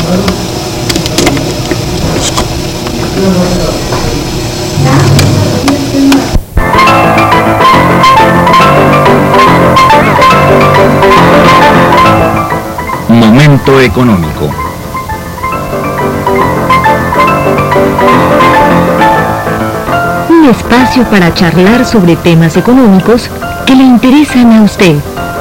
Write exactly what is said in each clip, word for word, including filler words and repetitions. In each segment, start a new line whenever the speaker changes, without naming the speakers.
Momento económico. Un espacio para charlar sobre temas económicos que le interesan a usted.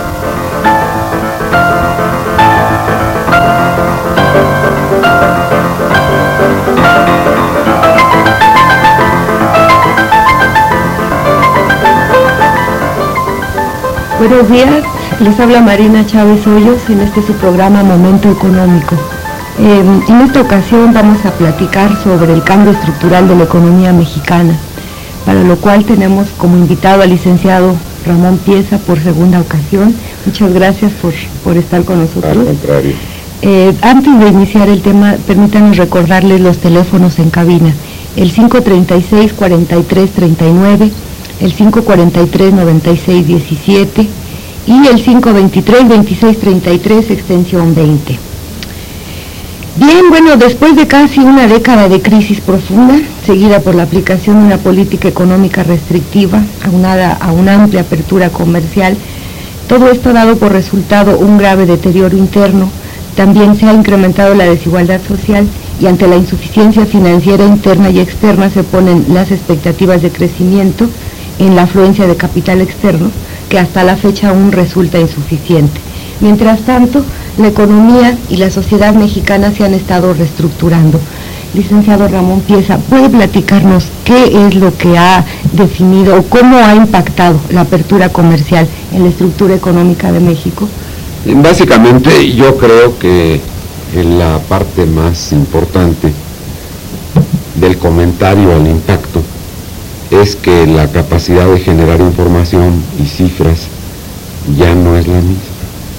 Buenos días, les habla Marina Chávez Hoyos en este su programa Momento Económico. Eh, en esta ocasión vamos a platicar sobre el cambio estructural de la economía mexicana, para lo cual tenemos como invitado al licenciado Ramón Pieza por segunda ocasión. Muchas gracias por, por estar con nosotros.
Al contrario.
Eh, antes de iniciar el tema, permítanos recordarles los teléfonos en cabina: el cinco treinta y seis, cuarenta y tres, treinta y nueve, el cinco cuarenta y tres, noventa y seis, diecisiete y el cinco veintitrés, veintiséis treinta y tres, extensión veinte. Bien, bueno, después de casi una década de crisis profunda, seguida por la aplicación de una política económica restrictiva, aunada a una amplia apertura comercial, todo esto ha dado por resultado un grave deterioro interno. También se ha incrementado la desigualdad social y ante la insuficiencia financiera interna y externa se ponen las expectativas de crecimiento en la afluencia de capital externo, que hasta la fecha aún resulta insuficiente. Mientras tanto, la economía y la sociedad mexicana se han estado reestructurando. Licenciado Ramón Pieza, ¿puede platicarnos qué es lo que ha definido o cómo ha impactado la apertura comercial en la estructura económica de México?
Básicamente, yo creo que la parte más importante del comentario al impacto es que la capacidad de generar información y cifras ya no es la misma.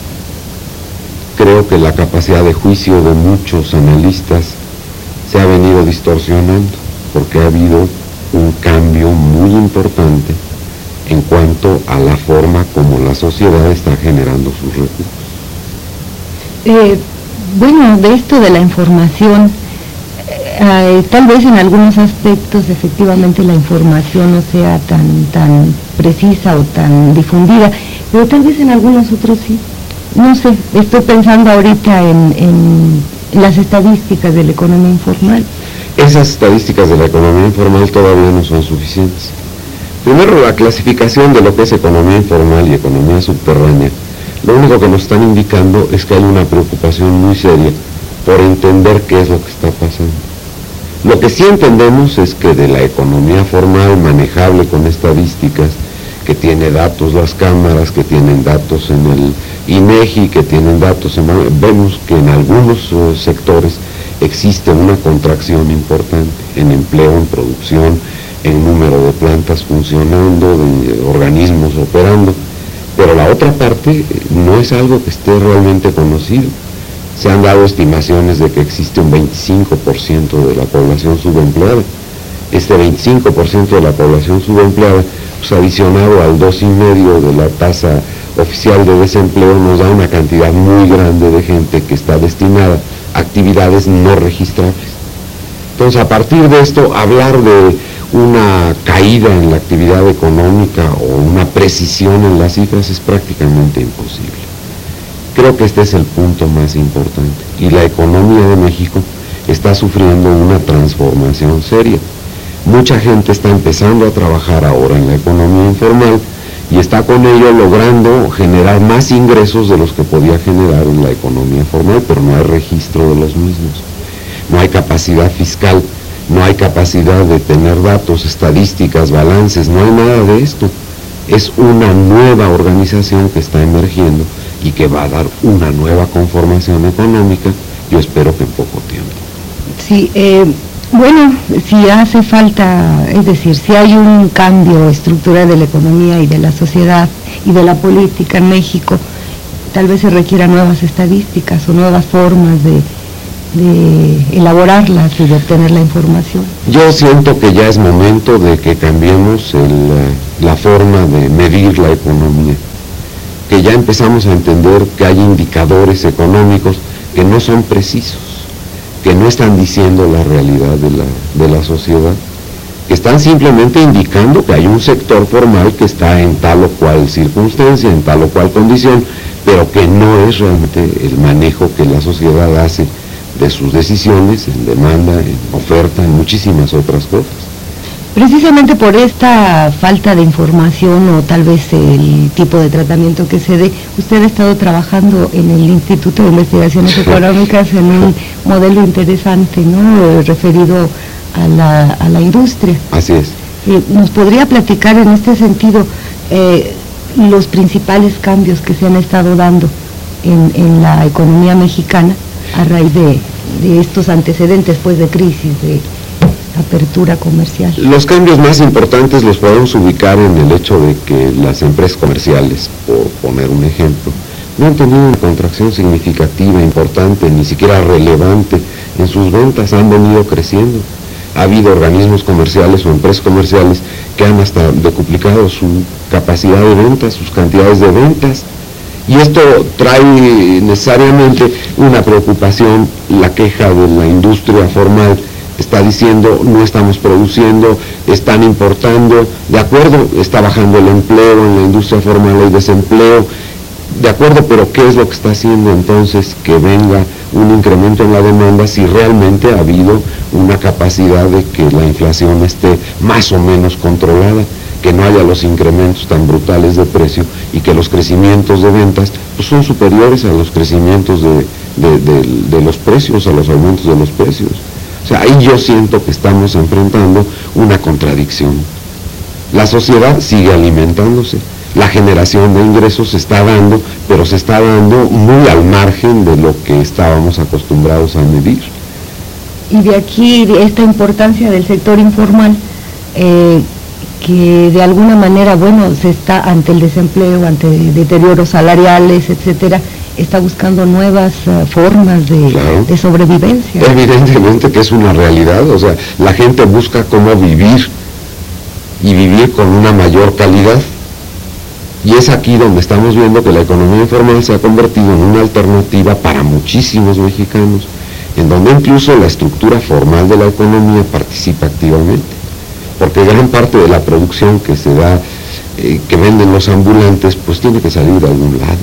Creo que la capacidad de juicio de muchos analistas se ha venido distorsionando porque ha habido un cambio muy importante en cuanto a la forma como la sociedad está generando sus recursos.
Eh, bueno, de esto de la información, eh, tal vez en algunos aspectos efectivamente la información no sea tan, tan precisa o tan difundida, pero tal vez en algunos otros sí. No sé, estoy pensando ahorita en, en las estadísticas de la economía informal.
Esas estadísticas de la economía informal todavía no son suficientes. Primero, la clasificación de lo que es economía informal y economía subterránea, lo único que nos están indicando es que hay una preocupación muy seria por entender qué es lo que está pasando. Lo que sí entendemos es que de la economía formal manejable con estadísticas, que tiene datos las cámaras, que tienen datos en el INEGI, que tienen datos en... vemos que en algunos uh, sectores existe una contracción importante en empleo, en producción, en número de plantas funcionando, de organismos operando, pero la otra parte no es algo que esté realmente conocido. Se han dado estimaciones de que existe un veinticinco por ciento de la población subempleada. Este veinticinco por ciento de la población subempleada, pues adicionado al dos coma cinco por ciento de la tasa oficial de desempleo, nos da una cantidad muy grande de gente que está destinada a actividades no registrables. Entonces, a partir de esto, hablar de una caída en la actividad económica o una precisión en las cifras es prácticamente imposible. Creo que este es el punto más importante, y la economía de México está sufriendo una transformación seria. Mucha gente está empezando a trabajar ahora en la economía informal y está con ello logrando generar más ingresos de los que podía generar en la economía formal, pero no hay registro de los mismos. No hay capacidad fiscal, no hay capacidad de tener datos, estadísticas, balances, no hay nada de esto. Es una nueva organización que está emergiendo y que va a dar una nueva conformación económica, yo espero que en poco tiempo.
Sí, eh, bueno, si hace falta, es decir, si hay un cambio estructural de la economía y de la sociedad y de la política en México, tal vez se requieran nuevas estadísticas o nuevas formas de, de elaborarlas y de obtener la información.
Yo siento que ya es momento de que cambiemos el, la forma de medir la economía, que ya empezamos a entender que hay indicadores económicos que no son precisos. que no están diciendo la realidad de la, de la sociedad, que están simplemente indicando que hay un sector formal que está en tal o cual circunstancia, en tal o cual condición, pero que no es realmente el manejo que la sociedad hace de sus decisiones, en demanda, en oferta, en muchísimas otras cosas.
Precisamente por esta falta de información o tal vez el tipo de tratamiento que se dé, usted ha estado trabajando en el Instituto de Investigaciones Económicas en un modelo interesante, ¿no?, referido a la, a la industria.
Así es.
Eh, ¿Nos podría platicar en este sentido eh, los principales cambios que se han estado dando en, en la economía mexicana a raíz de, de estos antecedentes, pues, de crisis, de apertura comercial?
Los cambios más importantes los podemos ubicar en el hecho de que las empresas comerciales, por poner un ejemplo, no han tenido una contracción significativa, importante, ni siquiera relevante en sus ventas, han venido creciendo. Ha habido organismos comerciales o empresas comerciales que han hasta decuplicado su capacidad de ventas, sus cantidades de ventas, y esto trae necesariamente una preocupación. La queja de la industria formal está diciendo: no estamos produciendo, están importando, de acuerdo, está bajando el empleo, en la industria formal hay desempleo, de acuerdo, pero ¿qué es lo que está haciendo entonces que venga un incremento en la demanda si realmente ha habido una capacidad de que la inflación esté más o menos controlada, que no haya los incrementos tan brutales de precio y que los crecimientos de ventas pues, son superiores a los crecimientos de, de, de, de los precios, a los aumentos de los precios? O sea, ahí yo siento que estamos enfrentando una contradicción. La sociedad sigue alimentándose, la generación de ingresos se está dando, pero se está dando muy al margen de lo que estábamos acostumbrados a medir.
Y de aquí esta importancia del sector informal, eh, que de alguna manera, bueno, se está ante el desempleo, ante deterioros salariales, etcétera, está buscando nuevas uh, formas de, claro, de sobrevivencia.
Evidentemente que es una realidad, o sea, la gente busca cómo vivir y vivir con una mayor calidad. Y es aquí donde estamos viendo que la economía informal se ha convertido en una alternativa para muchísimos mexicanos, en donde incluso la estructura formal de la economía participa activamente, porque gran parte de la producción que se da, eh, que venden los ambulantes, pues tiene que salir de algún lado,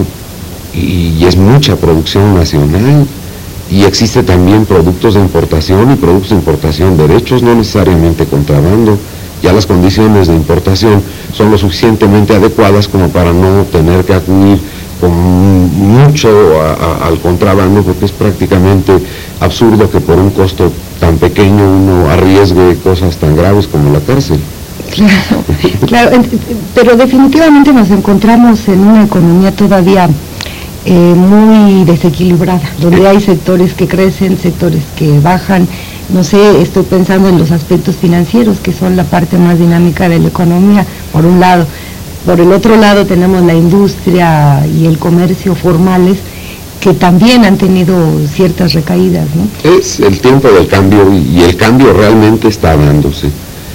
y, y es mucha producción nacional, y existe también productos de importación y productos de importación derechos, no necesariamente contrabando. Ya las condiciones de importación son lo suficientemente adecuadas como para no tener que acudir con mucho a, a, al contrabando, porque es prácticamente absurdo que por un costo tan pequeño uno arriesgue cosas tan graves como la cárcel.
Claro, claro, pero definitivamente nos encontramos en una economía todavía eh, muy desequilibrada, donde hay sectores que crecen, sectores que bajan. No sé, estoy pensando en los aspectos financieros, que son la parte más dinámica de la economía, por un lado. Por el otro lado tenemos la industria y el comercio formales, que también han tenido ciertas recaídas, ¿no?
Es el tiempo del cambio, y el cambio realmente está dándose.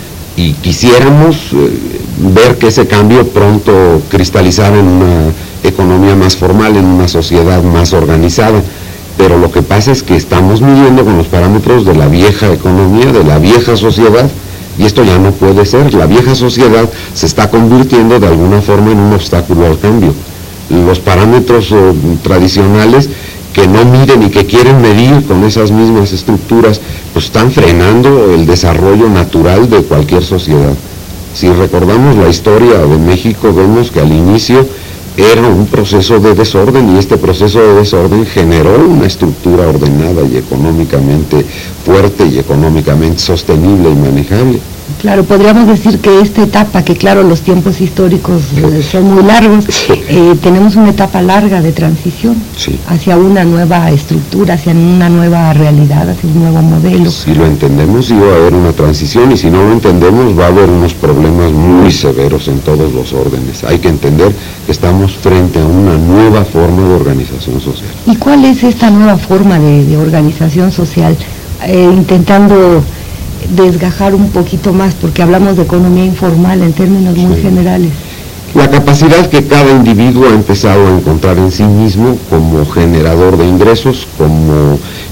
Y quisiéramos eh, ver que ese cambio pronto cristalizara en una economía más formal, en una sociedad más organizada. Pero lo que pasa es que estamos midiendo con los parámetros de la vieja economía, de la vieja sociedad, y esto ya no puede ser. La vieja sociedad se está convirtiendo de alguna forma en un obstáculo al cambio. Los parámetros eh, tradicionales que no miden y que quieren medir con esas mismas estructuras, pues están frenando el desarrollo natural de cualquier sociedad. Si recordamos la historia de México, vemos que al inicio era un proceso de desorden, y este proceso de desorden generó una estructura ordenada y económicamente fuerte y económicamente sostenible y manejable.
Claro, podríamos decir que esta etapa, que claro, los tiempos históricos eh, son muy largos, eh, tenemos una etapa larga de transición, sí, hacia una nueva estructura, hacia una nueva realidad, hacia un nuevo modelo.
Si lo entendemos, sí va a haber una transición, y si no lo entendemos, va a haber unos problemas muy severos en todos los órdenes. Hay que entender que estamos frente a una nueva forma de organización social.
¿Y cuál es esta nueva forma de, de organización social? Eh, intentando desgajar un poquito más, porque hablamos de economía informal en términos muy sí. generales.
La capacidad que cada individuo ha empezado a encontrar en sí mismo como generador de ingresos, como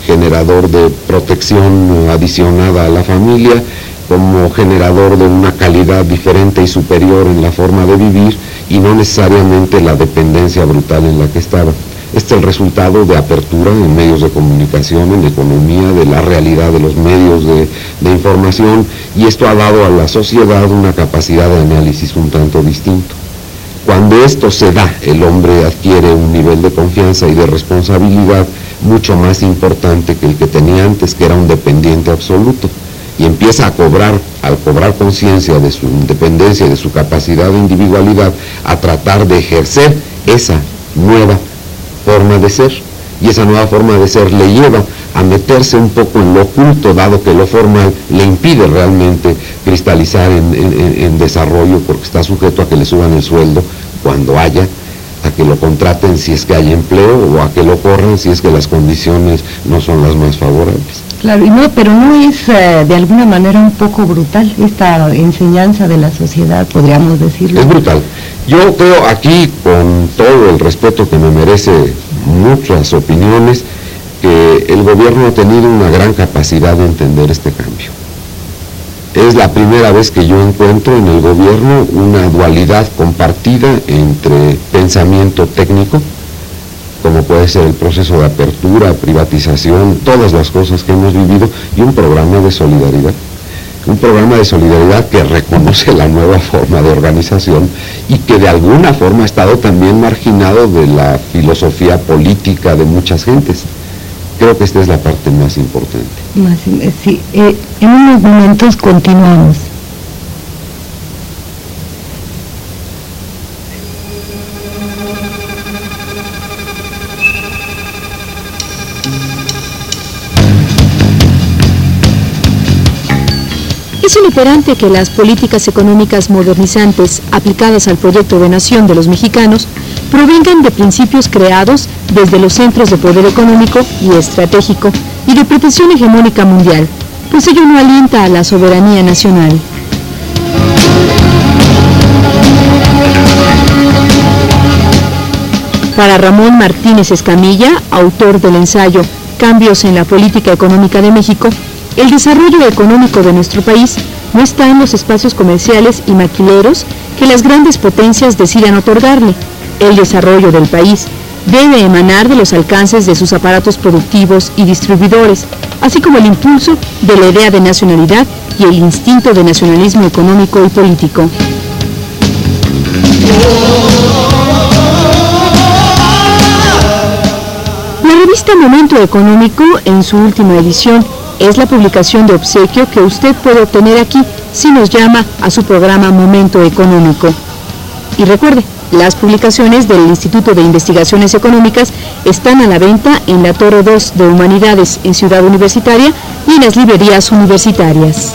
generador de protección adicionada a la familia, como generador de una calidad diferente y superior en la forma de vivir, y no necesariamente la dependencia brutal en la que estaba. Este es el resultado de apertura en medios de comunicación, en economía, de la realidad de los medios de, de información, y esto ha dado a la sociedad una capacidad de análisis un tanto distinto. Cuando esto se da, el hombre adquiere un nivel de confianza y de responsabilidad mucho más importante que el que tenía antes, que era un dependiente absoluto, y empieza a cobrar, al cobrar conciencia de su independencia y de su capacidad de individualidad, a tratar de ejercer esa nueva forma de ser, y esa nueva forma de ser le lleva a meterse un poco en lo oculto, dado que lo formal le impide realmente cristalizar en, en, en desarrollo, porque está sujeto a que le suban el sueldo cuando haya, a que lo contraten si es que hay empleo, o a que lo corran si es que las condiciones no son las más favorables.
Claro, y no, pero no es eh, de alguna manera un poco brutal esta enseñanza de la sociedad, podríamos decirlo.
Es brutal. Yo creo aquí, con todo el respeto que me merece muchas opiniones, que el gobierno ha tenido una gran capacidad de entender este cambio. Es la primera vez que yo encuentro en el gobierno una dualidad compartida entre pensamiento técnico, como puede ser el proceso de apertura, privatización, todas las cosas que hemos vivido, y un programa de solidaridad. Un programa de solidaridad que reconoce la nueva forma de organización y que de alguna forma ha estado también marginado de la filosofía política de muchas gentes. Creo que esta es la parte más importante.
Más, sí, eh, en unos momentos continuamos.
Es inoperante que las políticas económicas modernizantes aplicadas al proyecto de nación de los mexicanos provengan de principios creados desde los centros de poder económico y estratégico y de pretensión hegemónica mundial, pues ello no alienta a la soberanía nacional. Para Ramón Martínez Escamilla, autor del ensayo Cambios en la política económica de México, el desarrollo económico de nuestro país no está en los espacios comerciales y maquileros que las grandes potencias decidan otorgarle. El desarrollo del país debe emanar de los alcances de sus aparatos productivos y distribuidores, así como el impulso de la idea de nacionalidad y el instinto de nacionalismo económico y político. La revista Momento Económico, en su última edición, es la publicación de obsequio que usted puede obtener aquí si nos llama a su programa Momento Económico. Y recuerde, las publicaciones del Instituto de Investigaciones Económicas están a la venta en la Torre dos de Humanidades en Ciudad Universitaria y en las librerías universitarias.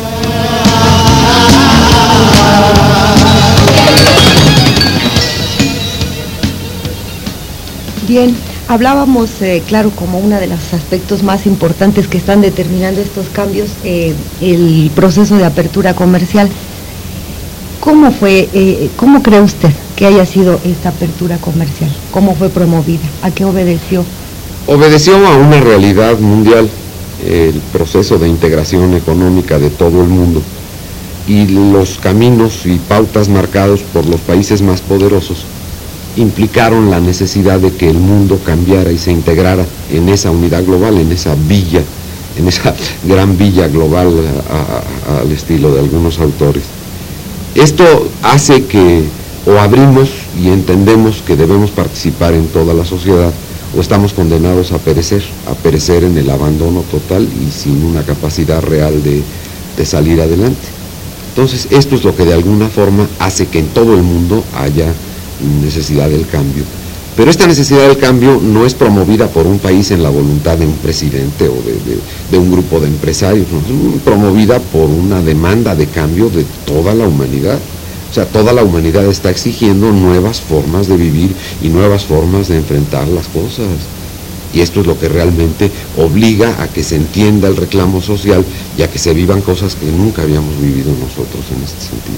Bien, hablábamos, eh, claro, como uno de los aspectos más importantes que están determinando estos cambios, eh, el proceso de apertura comercial. ¿Cómo fue, eh, cómo cree usted que haya sido esta apertura comercial? ¿Cómo fue promovida? ¿A qué obedeció?
Obedeció a una realidad mundial, el proceso de integración económica de todo el mundo, y los caminos y pautas marcados por los países más poderosos implicaron la necesidad de que el mundo cambiara y se integrara en esa unidad global, en esa villa, en esa gran villa global a, a, al estilo de algunos autores. Esto hace que o abrimos y entendemos que debemos participar en toda la sociedad, o estamos condenados a perecer, a perecer en el abandono total y sin una capacidad real de, de salir adelante. Entonces, esto es lo que de alguna forma hace que en todo el mundo haya necesidad del cambio. Pero esta necesidad del cambio no es promovida por un país en la voluntad de un presidente o de, de, de un grupo de empresarios, no, es promovida por una demanda de cambio de toda la humanidad. O sea, toda la humanidad está exigiendo nuevas formas de vivir y nuevas formas de enfrentar las cosas. Y esto es lo que realmente obliga a que se entienda el reclamo social y a que se vivan cosas que nunca habíamos vivido nosotros en este sentido.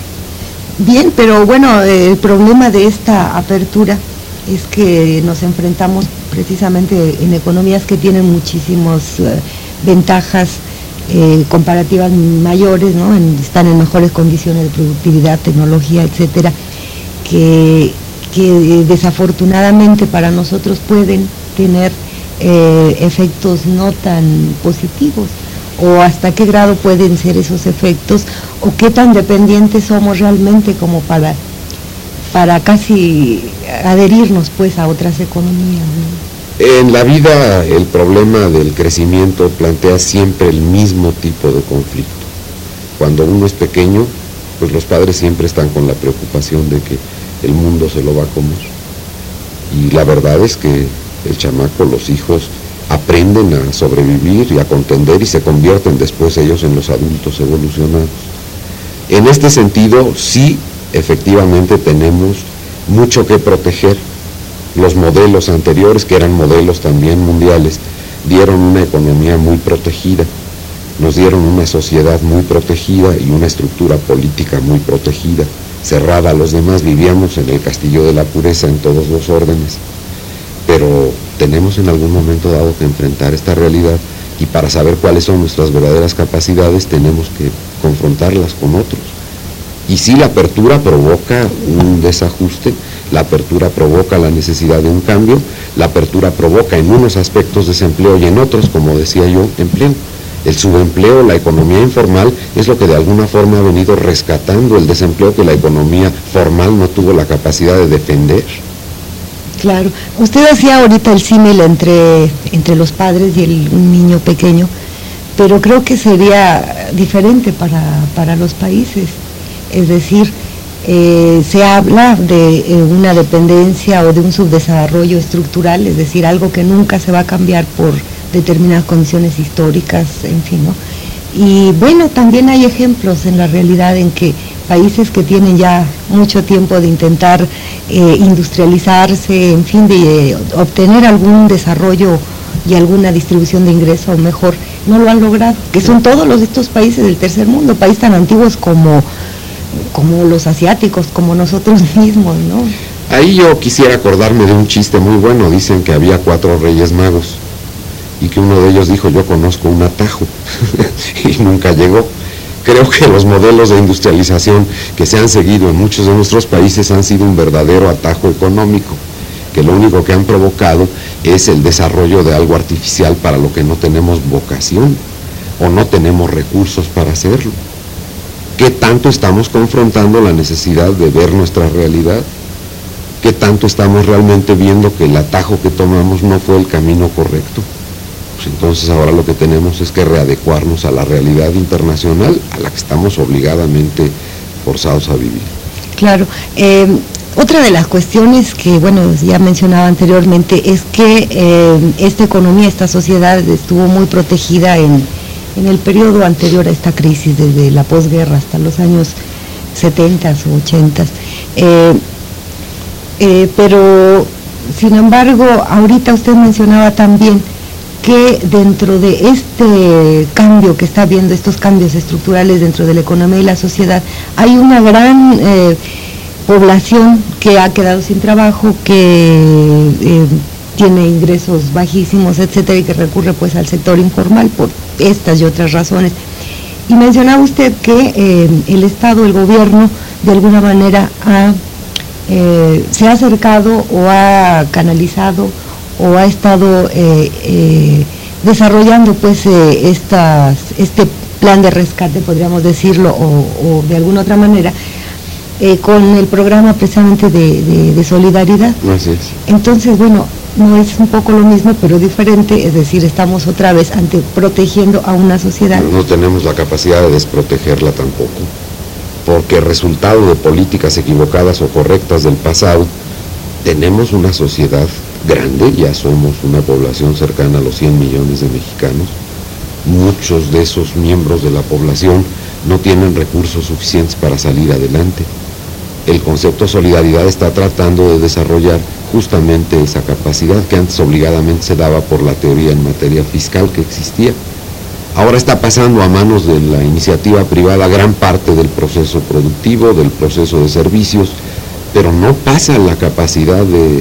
Bien, pero bueno, el problema de esta apertura es que nos enfrentamos precisamente en economías que tienen muchísimas eh, ventajas eh, comparativas mayores, ¿no? En, están en mejores condiciones de productividad, tecnología, etcétera, que, que desafortunadamente para nosotros pueden tener eh, efectos no tan positivos, o hasta qué grado pueden ser esos efectos, o qué tan dependientes somos realmente como para, para casi adherirnos pues a otras economías, ¿no?
En la vida el problema del crecimiento plantea siempre el mismo tipo de conflicto. Cuando uno es pequeño, pues los padres siempre están con la preocupación de que el mundo se lo va a comer. Y la verdad es que el chamaco, los hijos, aprenden a sobrevivir y a contender y se convierten después ellos en los adultos evolucionados. En este sentido, sí, efectivamente tenemos mucho que proteger. Los modelos anteriores, que eran modelos también mundiales, dieron una economía muy protegida, nos dieron una sociedad muy protegida y una estructura política muy protegida, cerrada a los demás. Vivíamos en el castillo de la pureza en todos los órdenes, pero tenemos en algún momento dado que enfrentar esta realidad, y para saber cuáles son nuestras verdaderas capacidades tenemos que confrontarlas con otros. Y sí, la apertura provoca un desajuste, la apertura provoca la necesidad de un cambio, la apertura provoca en unos aspectos desempleo y en otros, como decía yo, empleo. El subempleo, la economía informal, es lo que de alguna forma ha venido rescatando el desempleo que la economía formal no tuvo la capacidad de defender.
Claro. Usted hacía ahorita el símil entre, entre los padres y el, un niño pequeño, pero creo que sería diferente para, para los países. Es decir, eh, se habla de eh, una dependencia o de un subdesarrollo estructural, es decir, algo que nunca se va a cambiar por determinadas condiciones históricas, en fin, ¿no? Y bueno, también hay ejemplos en la realidad en que países que tienen ya mucho tiempo de intentar eh, industrializarse, en fin, de eh, obtener algún desarrollo y alguna distribución de ingresos mejor, no lo han logrado, que son todos los de estos países del tercer mundo, países tan antiguos como, como los asiáticos, como nosotros mismos, ¿no?
Ahí yo quisiera acordarme de un chiste muy bueno. Dicen que había cuatro reyes magos y que uno de ellos dijo: yo conozco un atajo, y nunca llegó. Creo que los modelos de industrialización que se han seguido en muchos de nuestros países han sido un verdadero atajo económico, que lo único que han provocado es el desarrollo de algo artificial para lo que no tenemos vocación o no tenemos recursos para hacerlo. ¿Qué tanto estamos confrontando la necesidad de ver nuestra realidad? ¿Qué tanto estamos realmente viendo que el atajo que tomamos no fue el camino correcto? Pues entonces ahora lo que tenemos es que readecuarnos a la realidad internacional a la que estamos obligadamente forzados a vivir.
Claro. Eh, otra de las cuestiones que, bueno, ya mencionaba anteriormente, es que eh, esta economía, esta sociedad estuvo muy protegida en, en el periodo anterior a esta crisis, desde la posguerra hasta los años setenta o ochenta. Eh, eh, pero, sin embargo, ahorita usted mencionaba también que dentro de este cambio que está habiendo, estos cambios estructurales dentro de la economía y la sociedad, hay una gran eh, población que ha quedado sin trabajo, que eh, tiene ingresos bajísimos, etcétera, y que recurre pues al sector informal por estas y otras razones. Y mencionaba usted que eh, el Estado, el gobierno, de alguna manera ha, eh, se ha acercado o ha canalizado o ha estado eh, eh, desarrollando pues eh, estas, este plan de rescate, podríamos decirlo, o, o de alguna otra manera, eh, con el programa precisamente de, de, de solidaridad.
Así es.
Entonces, bueno, no es un poco lo mismo, pero diferente, es decir, estamos otra vez ante protegiendo a una sociedad.
No tenemos la capacidad de desprotegerla tampoco, porque resultado de políticas equivocadas o correctas del pasado, tenemos una sociedad grande, ya somos una población cercana a los cien millones de mexicanos. Muchos de esos miembros de la población no tienen recursos suficientes para salir adelante. El concepto solidaridad está tratando de desarrollar justamente esa capacidad que antes obligadamente se daba por la teoría en materia fiscal que existía. Ahora está pasando a manos de la iniciativa privada gran parte del proceso productivo, del proceso de servicios, pero no pasa la capacidad de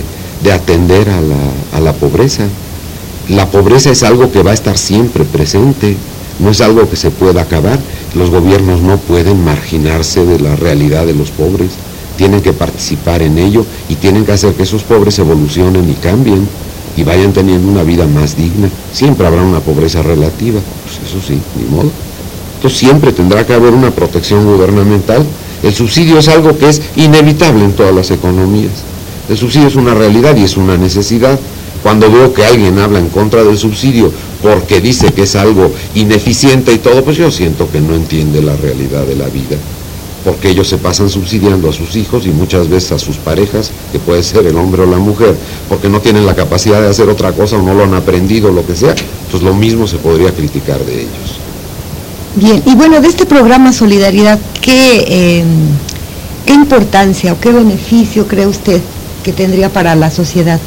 de atender a la, a la pobreza. La pobreza es algo que va a estar siempre presente, no es algo que se pueda acabar. Los gobiernos no pueden marginarse de la realidad de los pobres, tienen que participar en ello y tienen que hacer que esos pobres evolucionen y cambien y vayan teniendo una vida más digna. Siempre habrá una pobreza relativa, pues eso sí, ni modo. Entonces siempre tendrá que haber una protección gubernamental. El subsidio es algo que es inevitable en todas las economías. El subsidio es una realidad y es una necesidad. Cuando veo que alguien habla en contra del subsidio porque dice que es algo ineficiente y todo, pues yo siento que no entiende la realidad de la vida. Porque ellos se pasan subsidiando a sus hijos y muchas veces a sus parejas, que puede ser el hombre o la mujer, porque no tienen la capacidad de hacer otra cosa o no lo han aprendido, lo que sea. Pues lo mismo se podría criticar de ellos.
Bien, y bueno, de este programa Solidaridad, ¿qué, eh, qué importancia o qué beneficio cree usted que tendría para la sociedad?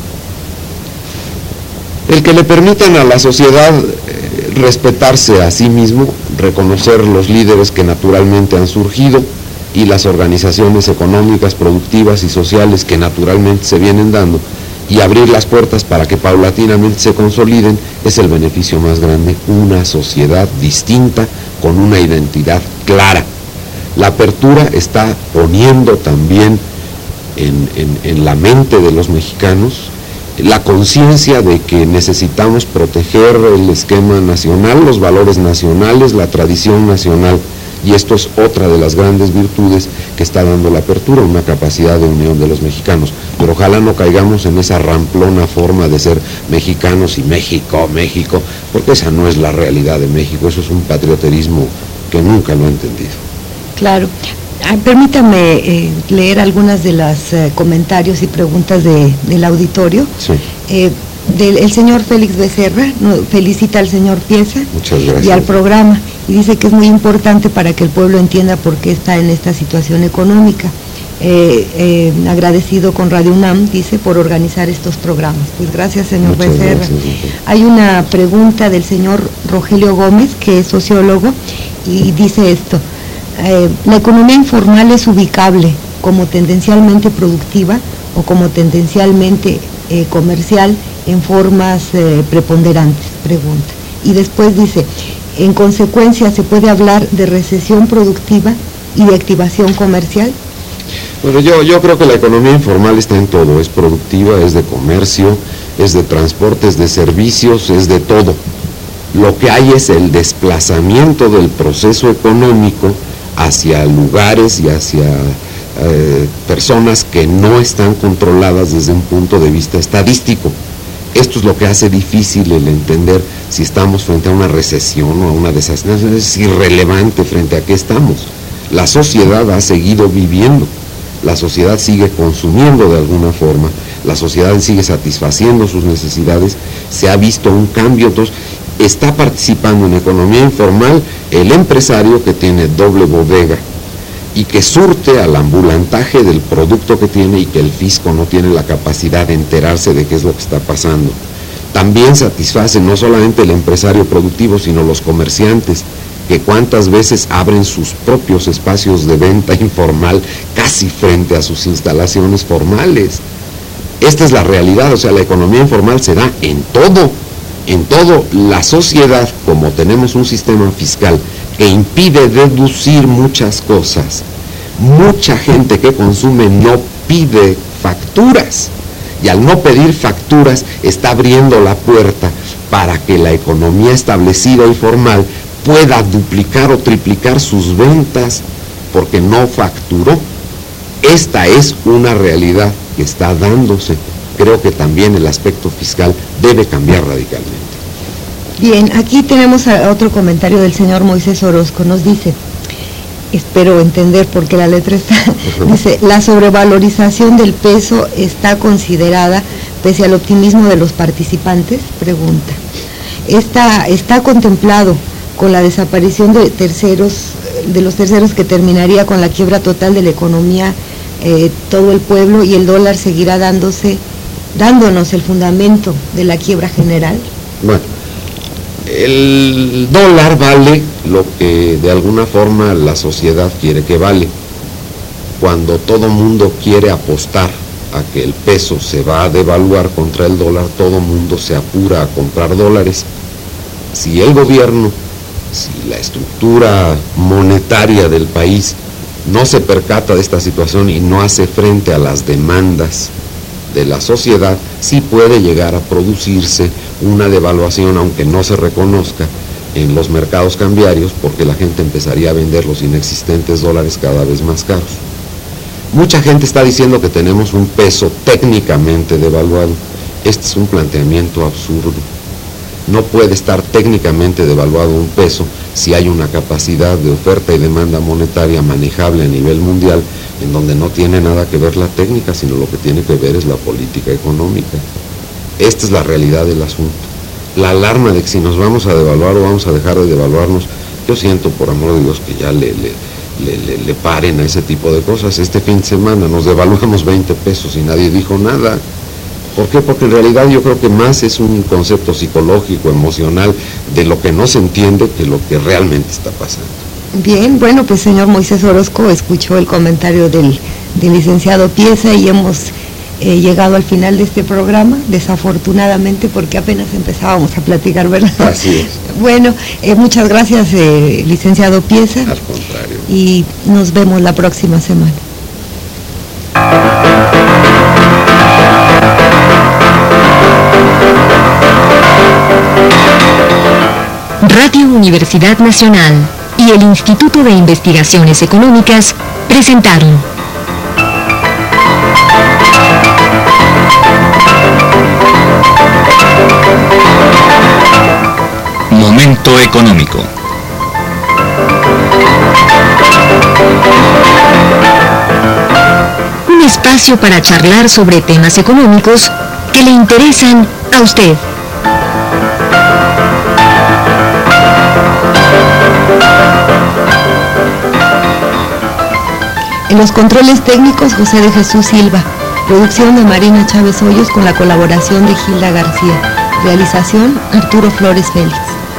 El que le permitan a la sociedad eh, respetarse a sí mismo, reconocer los líderes que naturalmente han surgido y las organizaciones económicas, productivas y sociales que naturalmente se vienen dando, y abrir las puertas para que paulatinamente se consoliden, es el beneficio más grande. Una sociedad distinta, con una identidad clara. La apertura está poniendo también en, en, en la mente de los mexicanos la conciencia de que necesitamos proteger el esquema nacional, los valores nacionales, la tradición nacional, y esto es otra de las grandes virtudes que está dando la apertura, una capacidad de unión de los mexicanos. Pero ojalá no caigamos en esa ramplona forma de ser mexicanos y México, México, porque esa no es la realidad de México, eso es un patrioterismo que nunca lo he entendido.
Claro. Ah, permítame eh, leer algunas de los eh, comentarios y preguntas de, del auditorio.
Sí.
Eh, del, el señor Félix Becerra no, felicita al señor Pieza.
Muchas gracias.
Y al programa, y dice que es muy importante para que el pueblo entienda por qué está en esta situación económica. Eh, eh, agradecido con Radio UNAM, dice, por organizar estos programas. Pues gracias, señor
Muchas
Becerra.
gracias.
Hay una pregunta del señor Rogelio Gómez, que es sociólogo, y dice esto: eh, ¿la economía informal es ubicable como tendencialmente productiva o como tendencialmente eh, comercial en formas eh, preponderantes? Pregunta. Y después dice, en consecuencia, ¿se puede hablar de recesión productiva y de activación comercial?
Bueno, yo, yo creo que la economía informal está en todo, es productiva, es de comercio, es de transporte, es de servicios, es de todo. Lo que hay es el desplazamiento del proceso económico hacia lugares y hacia eh, personas que no están controladas desde un punto de vista estadístico. Esto es lo que hace difícil el entender si estamos frente a una recesión o a una desastre. Es irrelevante frente a qué estamos. La sociedad ha seguido viviendo, la sociedad sigue consumiendo de alguna forma, la sociedad sigue satisfaciendo sus necesidades, se ha visto un cambio. Entonces está participando en economía informal el empresario que tiene doble bodega y que surte al ambulantaje del producto que tiene y que el fisco no tiene la capacidad de enterarse de qué es lo que está pasando. También satisface no solamente el empresario productivo, sino los comerciantes, que cuántas veces abren sus propios espacios de venta informal casi frente a sus instalaciones formales. Esta es la realidad, o sea, la economía informal se da en todo, en todo. La sociedad, como tenemos un sistema fiscal que impide deducir muchas cosas, mucha gente que consume no pide facturas, y al no pedir facturas está abriendo la puerta para que la economía establecida y formal pueda duplicar o triplicar sus ventas porque no facturó. Esta es una realidad que está dándose. Creo que también el aspecto fiscal debe cambiar radicalmente.
Bien, aquí tenemos a otro comentario del señor Moisés Orozco. Nos dice, espero entender porque la letra está, dice, la sobrevalorización del peso está considerada pese al optimismo de los participantes, pregunta. Está, está contemplado con la desaparición de terceros, de los terceros, que terminaría con la quiebra total de la economía, eh, todo el pueblo, y el dólar seguirá dándose, dándonos el fundamento de la quiebra general.
Bueno, el dólar vale lo que de alguna forma la sociedad quiere que vale. Cuando todo mundo quiere apostar a que el peso se va a devaluar contra el dólar, todo mundo se apura a comprar dólares. Si el gobierno, si la estructura monetaria del país no se percata de esta situación y no hace frente a las demandas de la sociedad, sí puede llegar a producirse una devaluación, aunque no se reconozca, en los mercados cambiarios, porque la gente empezaría a vender los inexistentes dólares cada vez más caros. Mucha gente está diciendo que tenemos un peso técnicamente devaluado. Este es un planteamiento absurdo. No puede estar técnicamente devaluado un peso si hay una capacidad de oferta y demanda monetaria manejable a nivel mundial, en donde no tiene nada que ver la técnica, sino lo que tiene que ver es la política económica. Esta es la realidad del asunto. La alarma de que si nos vamos a devaluar o vamos a dejar de devaluarnos, yo siento, por amor de Dios, que ya le, le, le, le, le paren a ese tipo de cosas. Este fin de semana nos devaluamos veinte pesos y nadie dijo nada. ¿Por qué? Porque en realidad yo creo que más es un concepto psicológico, emocional, de lo que no se entiende que lo que realmente está pasando.
Bien, bueno, pues señor Moisés Orozco escuchó el comentario del, del licenciado Pieza y hemos eh, llegado al final de este programa, desafortunadamente, porque apenas empezábamos a platicar, ¿verdad?
Así es.
Bueno, eh, muchas gracias, eh, licenciado Pieza.
Al contrario.
Y nos vemos la próxima semana.
Radio Universidad Nacional y el Instituto de Investigaciones Económicas presentaron
Momento Económico.
Un espacio para charlar sobre temas económicos que le interesan a usted.
En los controles técnicos, José de Jesús Silva. Producción de Marina Chávez Hoyos con la colaboración de Gilda García. Realización, Arturo Flores Félix.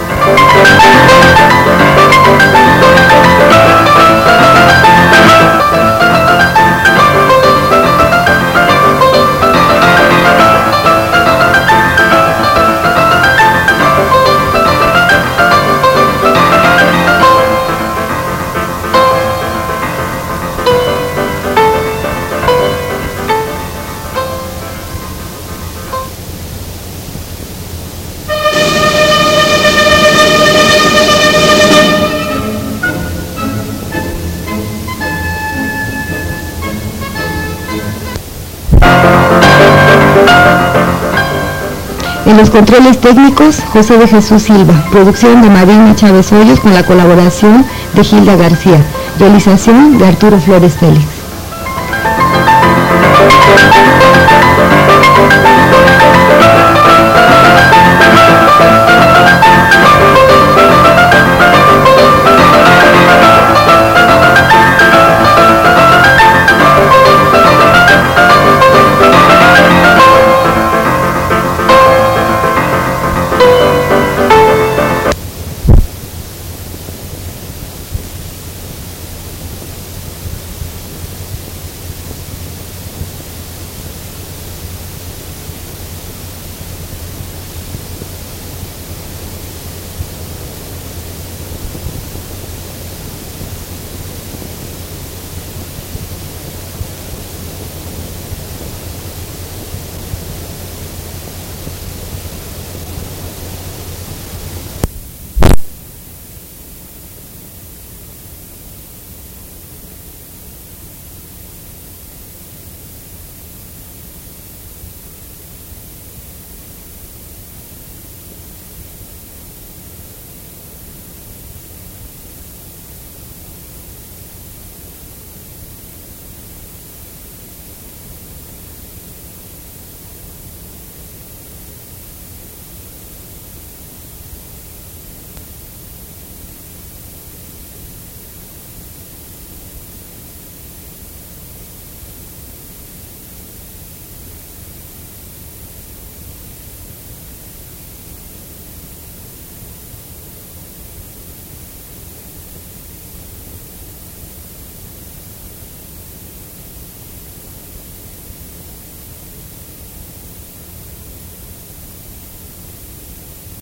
En los controles técnicos, José de Jesús Silva. Producción de Marina Chávez Hoyos con la colaboración de Gilda García. Realización de Arturo Flores Félix.